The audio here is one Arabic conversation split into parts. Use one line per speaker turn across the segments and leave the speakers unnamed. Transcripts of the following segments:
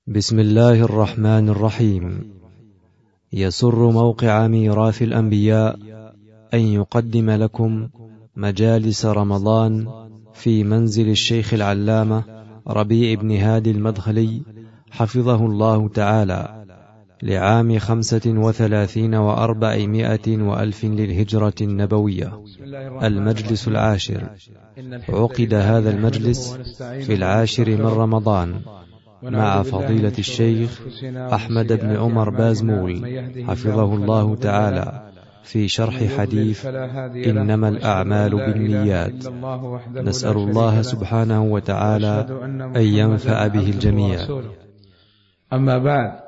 بسم الله الرحمن الرحيم. يسر موقع ميراث الأنبياء أن يقدم لكم مجالس رمضان في منزل الشيخ العلامة ربيع بن هادي المدخلي حفظه الله تعالى لعام 35 و400 وألف للهجرة النبوية، المجلس العاشر. عقد هذا المجلس في 10 من رمضان مع فضيلة الشيخ أحمد بن عمر بازمول حفظه الله تعالى في شرح حديث إنما الأعمال بالنيات. نسأل الله سبحانه وتعالى أن ينفع به الجميع.
أما بعد،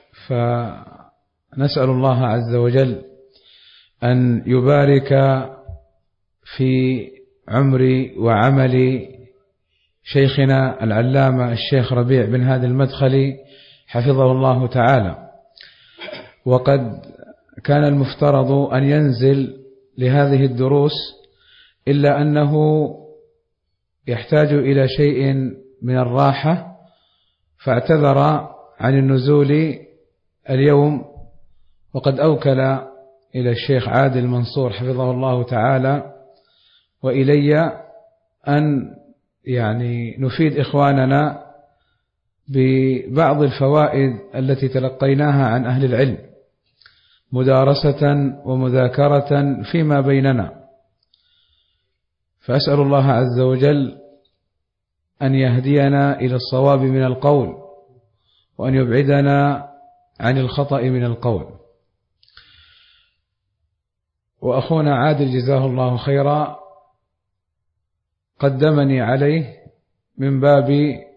فنسأل الله عز وجل أن يبارك في عمري وعمل شيخنا العلامة الشيخ ربيع بن هادي المدخلي حفظه الله تعالى. وقد كان المفترض أن ينزل لهذه الدروس، إلا أنه يحتاج إلى شيء من الراحة، فاعتذر عن النزول اليوم، وقد أوكل إلى الشيخ عادل منصور حفظه الله تعالى وإلي أن نفيد إخواننا ببعض الفوائد التي تلقيناها عن أهل العلم مدارسة ومذاكرة فيما بيننا. فأسأل الله عز وجل أن يهدينا إلى الصواب من القول، وأن يبعدنا عن الخطأ من القول. وأخونا عادل جزاه الله خيرا قدمني عليه من باب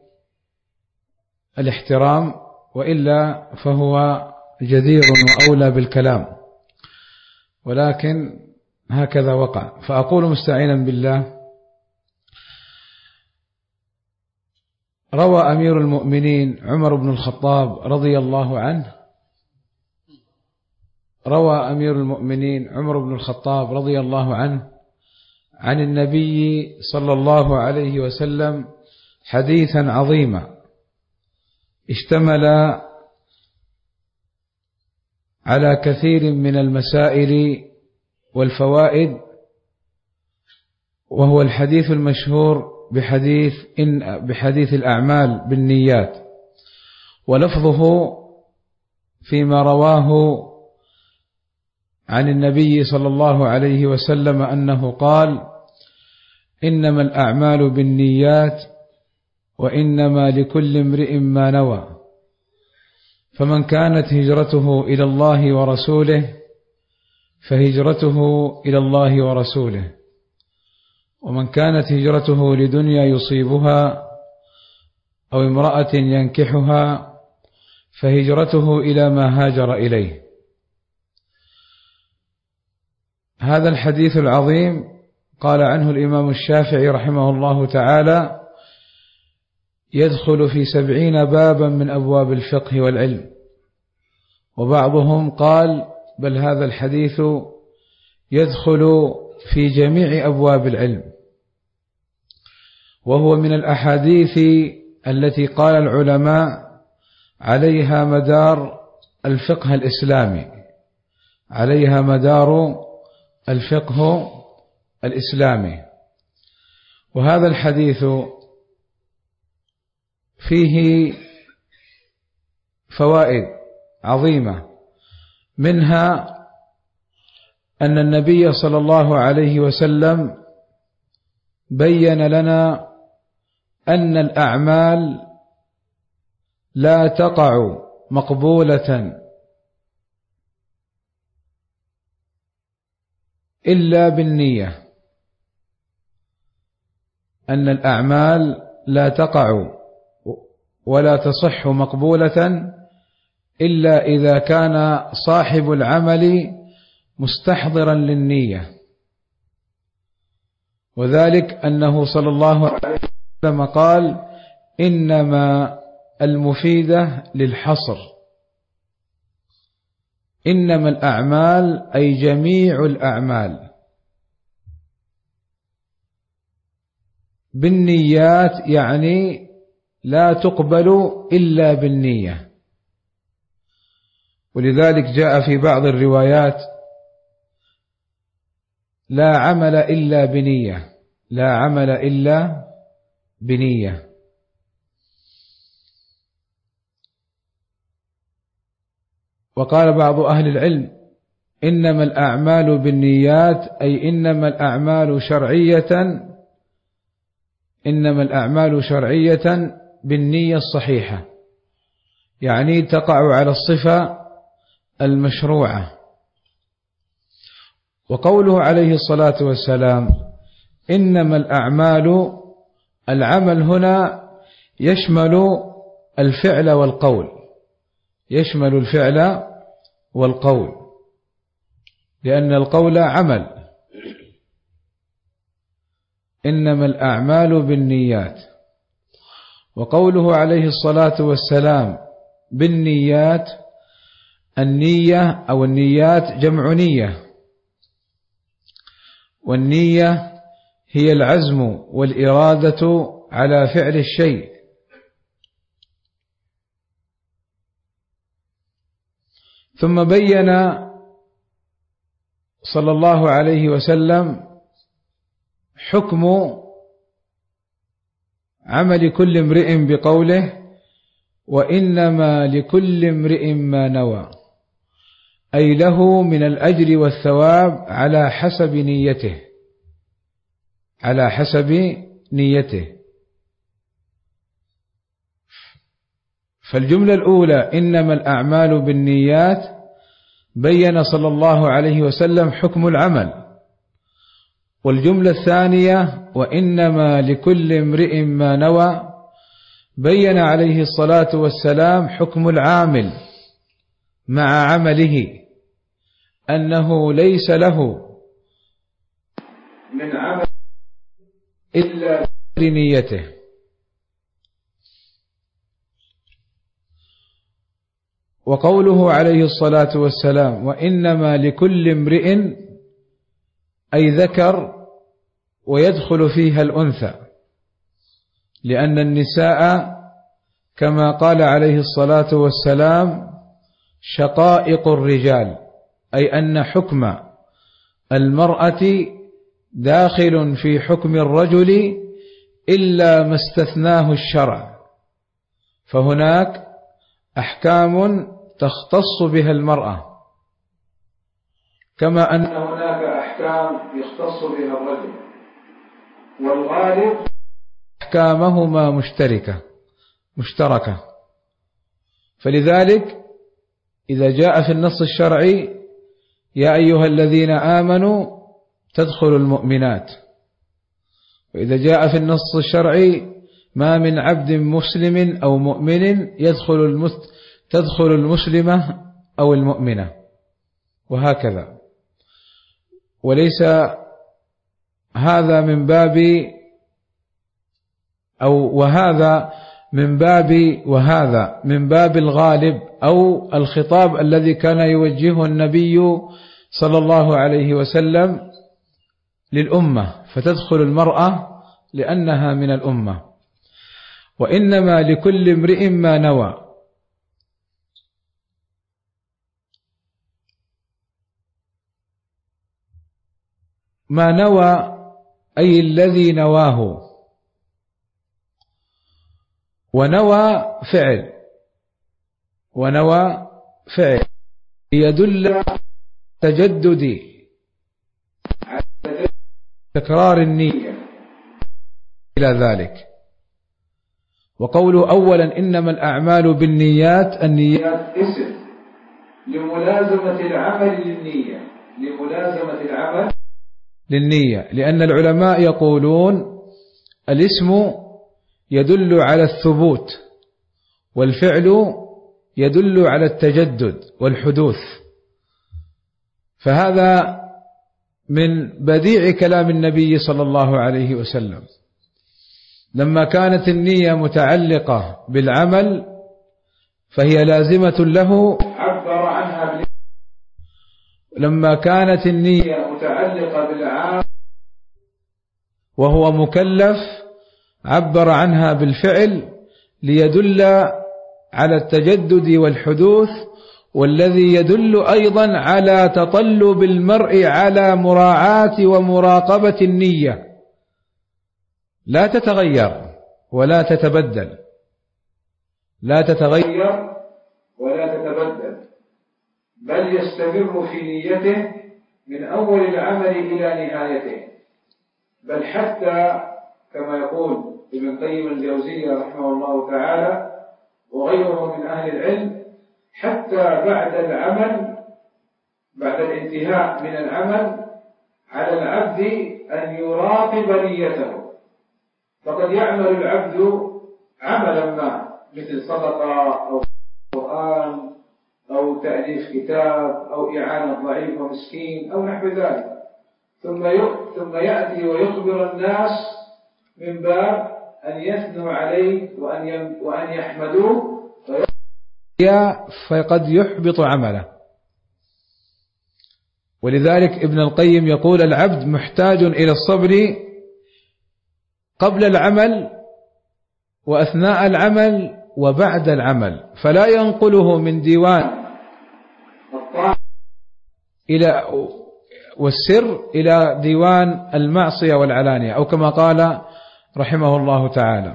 الاحترام، وإلا فهو جدير وأولى بالكلام، ولكن هكذا وقع. فأقول مستعينا بالله: روى أمير المؤمنين عمر بن الخطاب رضي الله عنه عن النبي صلى الله عليه وسلم حديثا عظيما اشتمل على كثير من المسائل والفوائد، وهو الحديث المشهور بحديث الأعمال بالنيات. ولفظه فيما رواه عن النبي صلى الله عليه وسلم أنه قال: إنما الأعمال بالنيات وإنما لكل امرئ ما نوى، فمن كانت هجرته إلى الله ورسوله فهجرته إلى الله ورسوله، ومن كانت هجرته لدنيا يصيبها أو امرأة ينكحها فهجرته إلى ما هاجر إليه. هذا الحديث العظيم قال عنه الإمام الشافعي رحمه الله تعالى: يدخل في 70 بابا من أبواب الفقه والعلم. وبعضهم قال: بل هذا الحديث يدخل في جميع أبواب العلم، وهو من الأحاديث التي قال العلماء عليها مدار الفقه الإسلامي. وهذا الحديث فيه فوائد عظيمة، منها أن النبي صلى الله عليه وسلم بين لنا أن الأعمال لا تقع مقبولة إلا بالنية، أن الأعمال لا تقع ولا تصح مقبولة إلا إذا كان صاحب العمل مستحضرا للنية. وذلك أنه صلى الله عليه وسلم قال: إنما المفيدة للحصر، إنما الأعمال أي جميع الأعمال بالنيات، يعني لا تقبل إلا بالنية. ولذلك جاء في بعض الروايات: لا عمل إلا بنية، لا عمل إلا بنية. وقال بعض أهل العلم: إنما الأعمال بالنيات، أي إنما الأعمال شرعية بالنية الصحيحة، يعني تقع على الصفة المشروعة. وقوله عليه الصلاة والسلام إنما الأعمال، العمل هنا يشمل الفعل والقول، يشمل الفعل والقول، لأن القول عمل. إنما الأعمال بالنيات. وقوله عليه الصلاة والسلام بالنيات، النية أو النيات جمع نية، والنية هي العزم والإرادة على فعل الشيء. ثم بين صلى الله عليه وسلم حكم عمل كل امرئ بقوله: وإنما لكل امرئ ما نوى، أي له من الأجر والثواب على حسب نيته، على حسب نيته. فالجملة الأولى إنما الأعمال بالنيات، بين صلى الله عليه وسلم حكم العمل. والجملة الثانية وإنما لكل امرئ ما نوى، بين عليه الصلاة والسلام حكم العامل مع عمله، أنه ليس له من عمل إلا بنيته. وقوله عليه الصلاة والسلام وإنما لكل امرئ، أي ذكر ويدخل فيها الأنثى، لأن النساء كما قال عليه الصلاة والسلام شقائق الرجال، أي أن حكم المرأة داخل في حكم الرجل إلا ما استثناه الشرع. فهناك أحكام تختص بها المرأة، كما أن هناك أحكام يختص بها الرجل، والغالب أحكامهما مشتركة. فلذلك إذا جاء في النص الشرعي يا أيها الذين آمنوا تدخل المؤمنات، وإذا جاء في النص الشرعي ما من عبد مسلم أو مؤمن تدخل المسلمة أو المؤمنة، وهكذا. وليس هذا من باب وهذا من باب الغالب أو الخطاب الذي كان يوجهه النبي صلى الله عليه وسلم للأمة، فتدخل المرأة لأنها من الأمة. وإنما لكل امرئ ما نوى، ما نوى أي الذي نواه. ونوى فعل يدل على تجدد، تكرار النية إلى ذلك. وقوله أولا إنما الأعمال بالنيات، النيات اسم لملازمة العمل للنية، لأن العلماء يقولون الاسم يدل على الثبوت، والفعل يدل على التجدد والحدوث. فهذا من بديع كلام النبي صلى الله عليه وسلم، لما كانت النية متعلقة بالعمل فهي لازمة له، عبر عنها لما كانت النية متعلقة بالعمل وهو مكلف عبر عنها بالفعل، ليدل على التجدد والحدوث، والذي يدل أيضا على تطلب المرء على مراعاة ومراقبة النية، لا تتغير ولا تتبدل، لا تتغير ولا تتبدل، بل يستمر في نيته من أول العمل إلى نهايته، بل حتى كما يقول ابن القيم الجوزية رحمه الله تعالى وغيره من أهل العلم، حتى بعد العمل، بعد الانتهاء من العمل، على العبد أن يراقب نيته. فقد يعمل العبد عملا ما، مثل صدقة أو قرآن أو تأليف كتاب أو إعانة ضعيف ومسكين أو نحو ذلك، ثم يأتي ويخبر الناس من باب أن يثنوا عليه وأن يحمدوه، فقد يحبط عمله. ولذلك ابن القيم يقول: العبد محتاج إلى الصبر قبل العمل وأثناء العمل وبعد العمل، فلا ينقله من ديوان الطاعة والسر إلى ديوان المعصية والعلانية، أو كما قال رحمه الله تعالى: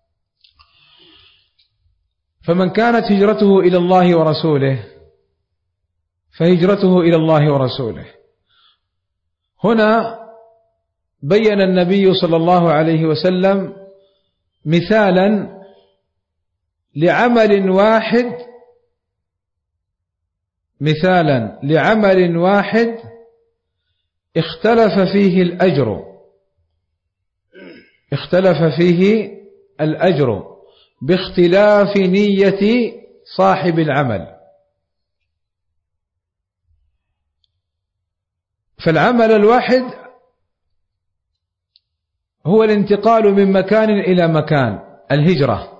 فمن كانت هجرته إلى الله ورسوله فهجرته إلى الله ورسوله. هنا بين النبي صلى الله عليه وسلم مثالا لعمل واحد اختلف فيه الأجر باختلاف نية صاحب العمل. فالعمل الواحد هو الانتقال من مكان إلى مكان، الهجرة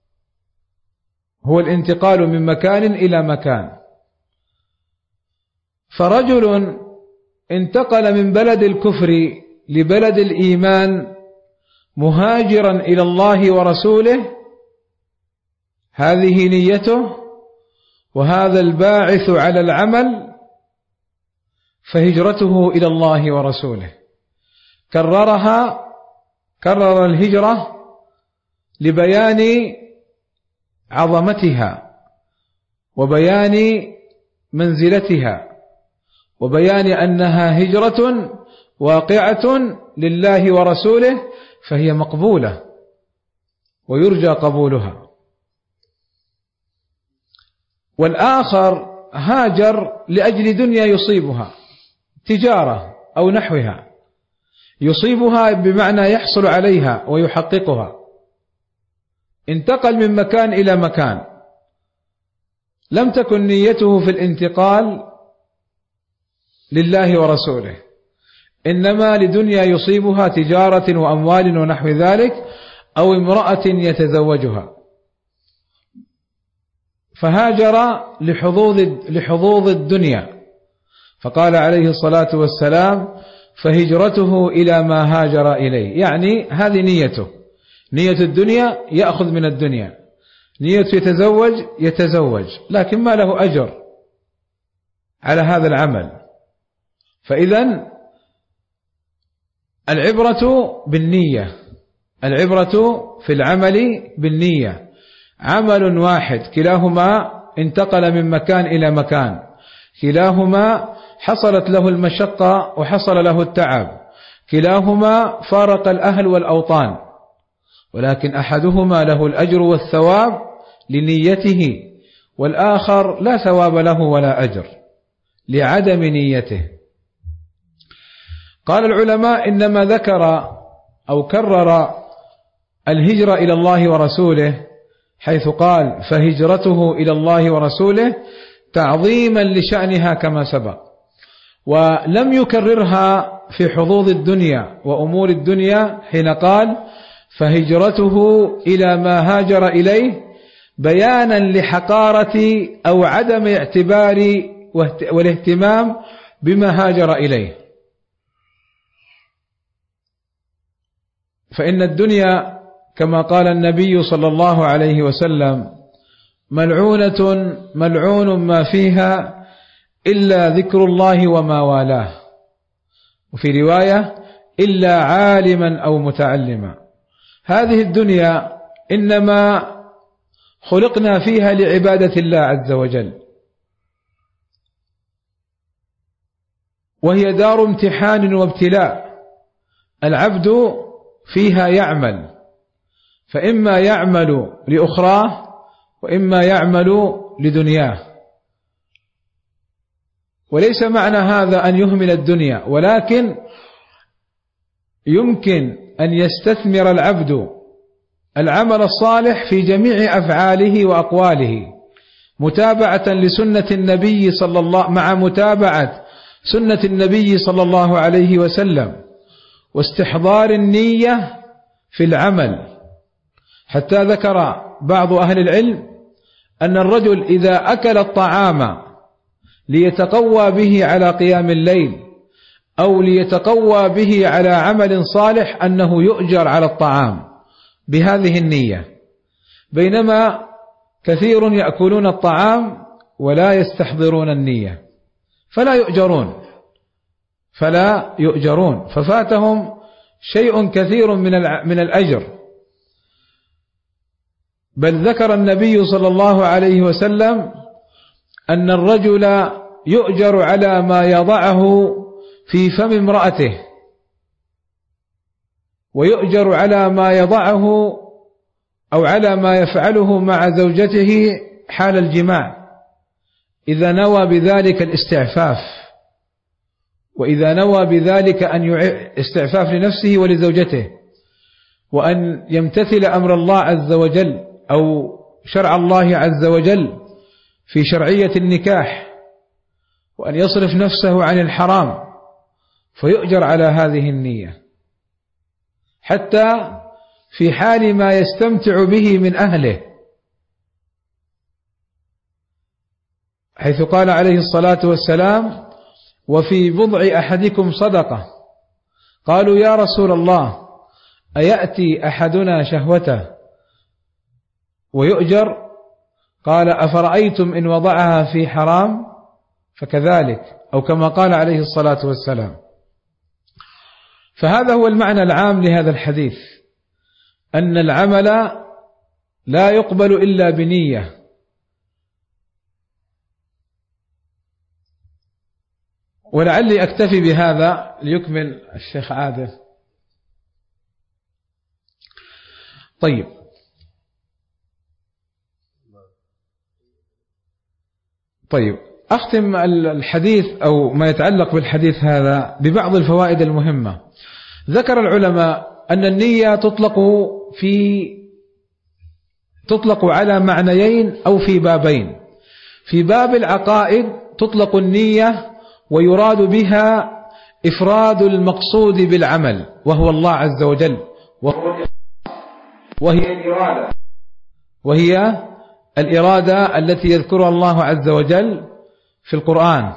هو الانتقال من مكان إلى مكان. فرجل انتقل من بلد الكفر لبلد الإيمان مهاجرا إلى الله ورسوله، هذه نيته وهذا الباعث على العمل، فهجرته إلى الله ورسوله. كرر الهجرة لبيان عظمتها وبيان منزلتها وبيان أنها هجرة واقعة لله ورسوله، فهي مقبولة ويرجى قبولها. والآخر هاجر لأجل دنيا يصيبها، تجارة أو نحوها، يصيبها بمعنى يحصل عليها ويحققها، انتقل من مكان إلى مكان، لم تكن نيته في الانتقال لله ورسوله، إنما لدنيا يصيبها، تجارة وأموال ونحو ذلك، أو امرأة يتزوجها، فهاجر لحظوظ الدنيا. فقال عليه الصلاة والسلام: فهجرته إلى ما هاجر إليه، يعني هذه نيته، نية الدنيا يأخذ من الدنيا، نية يتزوج، لكن ما له أجر على هذا العمل. فإذن العبرة بالنية، العبرة في العمل بالنية. عمل واحد كلاهما انتقل من مكان إلى مكان، كلاهما حصلت له المشقة وحصل له التعب، كلاهما فارق الأهل والأوطان، ولكن أحدهما له الأجر والثواب لنيته، والآخر لا ثواب له ولا أجر لعدم نيته. قال العلماء: إنما ذكر أو كرر الهجرة إلى الله ورسوله حيث قال: فهجرته إلى الله ورسوله، تعظيما لشأنها كما سبق، ولم يكررها في حظوظ الدنيا وأمور الدنيا حين قال: فهجرته إلى ما هاجر إليه، بيانا لحقارة أو عدم اعتبار والاهتمام بما هاجر إليه. فإن الدنيا كما قال النبي صلى الله عليه وسلم: ملعونة ملعون ما فيها إلا ذكر الله وما والاه، وفي رواية: إلا عالما أو متعلما. هذه الدنيا إنما خلقنا فيها لعبادة الله عز وجل، وهي دار امتحان وابتلاء. العبد فيها يعمل، فإما يعمل لأخراه وإما يعمل لدنياه. وليس معنى هذا أن يهمل الدنيا، ولكن يمكن أن يستثمر العبد العمل الصالح في جميع أفعاله وأقواله، متابعة لسنة النبي مع متابعة سنة النبي صلى الله عليه وسلم، واستحضار النية في العمل. حتى ذكر بعض أهل العلم أن الرجل إذا أكل الطعام ليتقوى به على قيام الليل أو ليتقوى به على عمل صالح أنه يؤجر على الطعام بهذه النية، بينما كثير يأكلون الطعام ولا يستحضرون النية فلا يؤجرون، ففاتهم شيء كثير من الأجر. بل ذكر النبي صلى الله عليه وسلم أن الرجل يؤجر على ما يضعه في فم امرأته، ويؤجر على ما يضعه أو على ما يفعله مع زوجته حال الجماع، إذا نوى بذلك الاستعفاف، وإذا نوى بذلك أن استعفاف لنفسه ولزوجته، وأن يمتثل أمر الله عز وجل أو شرع الله عز وجل في شرعية النكاح، وأن يصرف نفسه عن الحرام، فيؤجر على هذه النية. حتى في حال ما يستمتع به من أهله، حيث قال عليه الصلاة والسلام: وفي بضع أحدكم صدقة. قالوا: يا رسول الله، أيأتي أحدنا شهوته ويؤجر؟ قال: أفرأيتم إن وضعها في حرام فكذلك، أو كما قال عليه الصلاة والسلام. فهذا هو المعنى العام لهذا الحديث، أن العمل لا يقبل إلا بنية. ولعلي أكتفي بهذا ليكمل الشيخ عادل. طيب أختم الحديث أو ما يتعلق بالحديث هذا ببعض الفوائد المهمة. ذكر العلماء أن النية تطلق على معنيين أو في بابين. في باب العقائد تطلق النية ويراد بها إفراد المقصود بالعمل وهو الله عز وجل، وهي الإرادة التي يذكرها الله عز وجل في القرآن: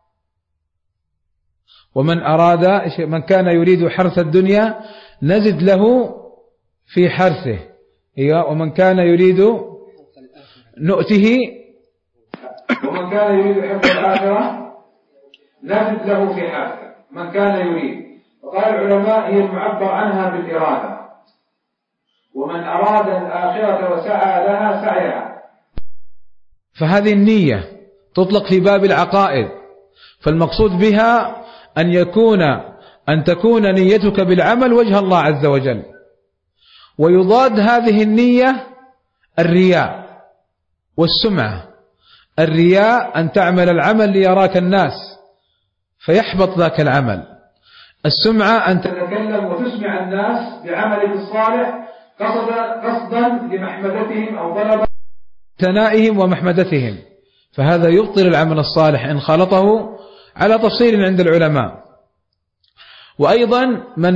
من كان يريد حرث الدنيا نزد له في حرثه، ومن كان يريد نؤته، ومن كان يريد حرث الآخرة نزد له في حرثه، من كان يريد. وقال العلماء: هي المعبر عنها بالإرادة، ومن أراد الآخرة وسعى لها سعيها. فهذه النية تطلق في باب العقائد، فالمقصود بها أن تكون نيتك بالعمل وجه الله عز وجل. ويضاد هذه النية الرياء والسمعة. الرياء أن تعمل العمل ليراك الناس فيحبط ذاك العمل. السمعة أن تتكلم وتسمع الناس بعملك الصالح قصدا لمحمدتهم أو طلبا ثنائهم ومحمدتهم، فهذا يبطل العمل الصالح إن خالطه على تفصيل عند العلماء. وأيضا من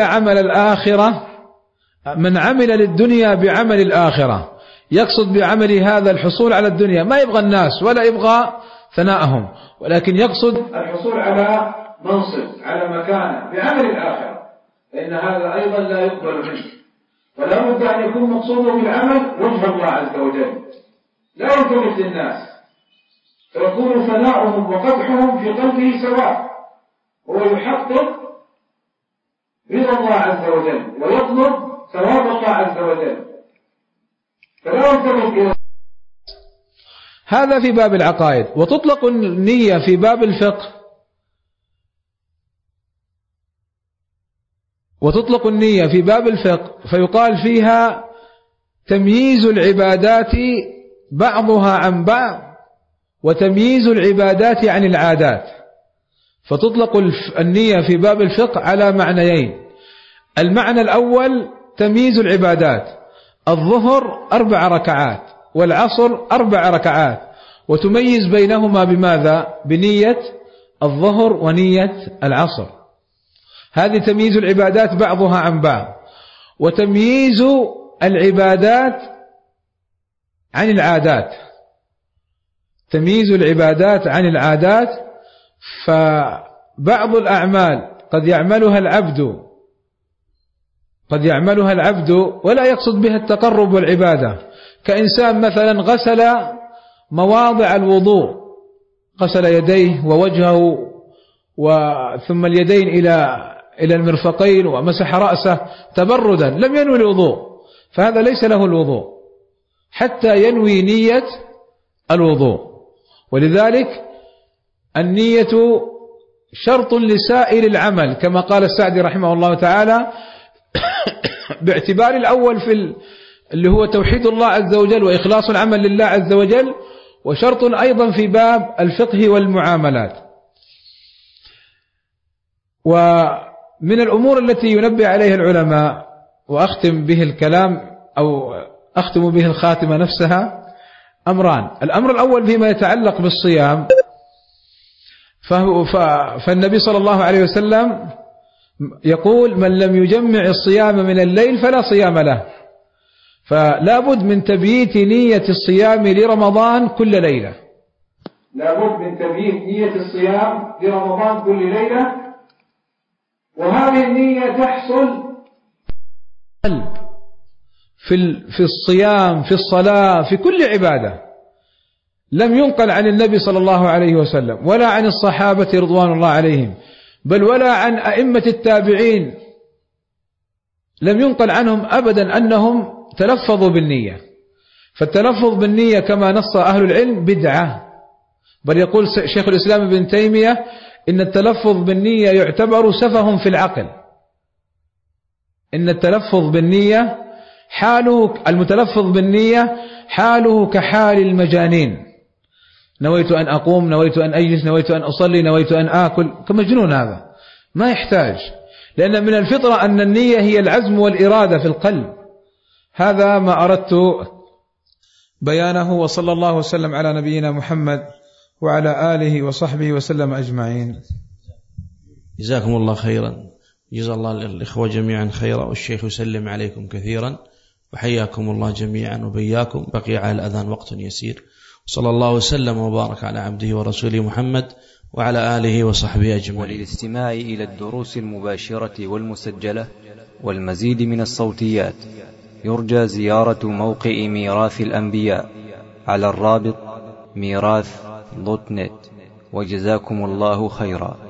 عمل للدنيا بعمل الآخرة، يقصد بعمل هذا الحصول على الدنيا، ما يبغى الناس ولا يبغى ثناءهم، ولكن يقصد الحصول على منصب على مكانة بعمل الآخرة، فإن هذا أيضا لا يقبل منه. فلا بد أن يكون مقصوده بالعمل وجه الله عز وجل، لا يلتفت للناس، فيكون ثناؤهم وقدحهم في قلبه سواء، هو يحقق رضا الله عز وجل ويطلب ثواب الله عز وجل، فلا يلتفت إلى هذا في باب العقائد. وتطلق النية في باب الفقه، وتطلق النية في باب الفقه فيقال فيها تمييز العبادات بعضها عن بعض وتمييز العبادات عن العادات. فتطلق النية في باب الفقه على معنيين: المعنى الأول تمييز العبادات، الظهر 4 ركعات والعصر 4 ركعات، وتميز بينهما بماذا؟ بنية الظهر ونية العصر. هذه تمييز العبادات بعضها عن بعض. وتمييز العبادات عن العادات، تمييز العبادات عن العادات، فبعض الأعمال قد يعملها العبد ولا يقصد بها التقرب والعبادة، كإنسان مثلا غسل مواضع الوضوء، غسل يديه ووجهه ثم اليدين إلى المرفقين ومسح رأسه تبردا، لم ينوي الوضوء، فهذا ليس له الوضوء حتى ينوي نية الوضوء. ولذلك النية شرط لسائر العمل، كما قال السعدي رحمه الله تعالى باعتبار الأول اللي هو توحيد الله عز وجل وإخلاص العمل لله عز وجل، وشرط أيضا في باب الفقه والمعاملات. ومن الأمور التي ينبه عليها العلماء، وأختم به الكلام أو أختم به الخاتمة نفسها، أمران. الأمر الأول فيما يتعلق بالصيام، فالنبي صلى الله عليه وسلم يقول: من لم يجمع الصيام من الليل فلا صيام له. فلا بد من تبييت نية الصيام لرمضان كل ليلة، لا بد من تبييت نية الصيام لرمضان كل ليلة. وهذه النية تحصل في الصيام، في الصلاة، في كل عبادة. لم ينقل عن النبي صلى الله عليه وسلم ولا عن الصحابة رضوان الله عليهم، بل ولا عن أئمة التابعين، لم ينقل عنهم أبدا أنهم تلفظوا بالنية. فالتلفظ بالنية كما نص أهل العلم بدعة، بل يقول شيخ الإسلام ابن تيمية إن التلفظ بالنية يعتبر سفه في العقل. إن التلفظ بالنية المتلفظ بالنية حاله كحال المجانين: نويت أن أقوم، نويت أن أجلس، نويت أن أصلي، نويت أن آكل، كمجنون. هذا ما يحتاج، لأن من الفطرة أن النية هي العزم والإرادة في القلب. هذا ما أردت بيانه، وصلى الله وسلم على نبينا محمد وعلى آله وصحبه وسلم أجمعين.
جزاكم الله خيرا، جزا الله الإخوة جميعا خيرا، والشيخ يسلم عليكم كثيرا، وحياكم الله جميعا وبياكم. بقي على الأذان وقت يسير، صلى الله وسلم وبارك على عبده ورسوله محمد وعلى آله وصحبه أجمعين.
وللاستماع إلى الدروس المباشرة والمسجلة والمزيد من الصوتيات يرجى زيارة موقع ميراث الأنبياء على الرابط ميراث.net. وجزاكم الله خيرا.